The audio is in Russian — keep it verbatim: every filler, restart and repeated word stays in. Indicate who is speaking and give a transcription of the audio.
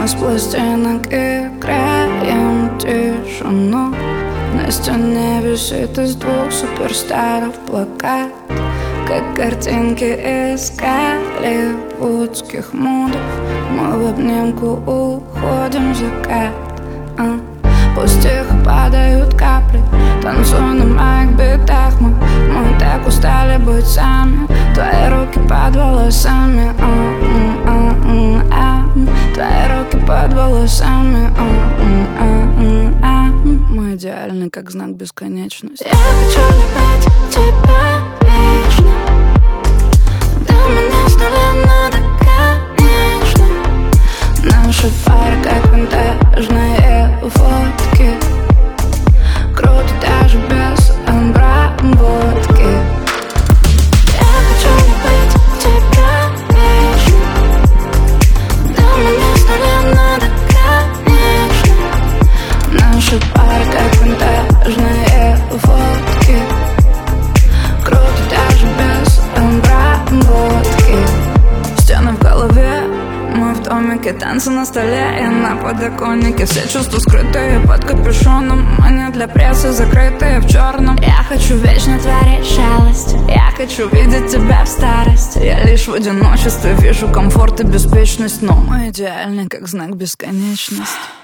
Speaker 1: Мы с пластинок играем тишину. На стене висит из двух суперстаров плакат, как картинки из голливудских мудов. Мы в обнимку уходим в закат, а? Пусть их падают капли, танцуй на моих битах. Мы, мы так устали быть сами. Твои руки под волосами, а, а, а, а. Твои руки под волосами, а, а, а, а. Мы идеальны, как знак бесконечности.
Speaker 2: Я хочу любить тебя вечно. До меня с нуля надо, конечно.
Speaker 1: Наши пары как винтажные фотки. Круто даже без обработки.
Speaker 2: Я хочу любить тебя вечно. До меня с нуля надо, конечно.
Speaker 1: Наши пары как винтажные фотки. Круто даже без обработки. Стены в голове, мы в домике, танцы на столе и на подоконнике. Все чувства скрытые под капюшоном, они для прессы закрытые в черном.
Speaker 2: Я хочу вечно творить шалость.
Speaker 1: Я хочу видеть тебя в старости. Я лишь в одиночестве вижу комфорт и беспечность, но мы идеальны, как знак бесконечности.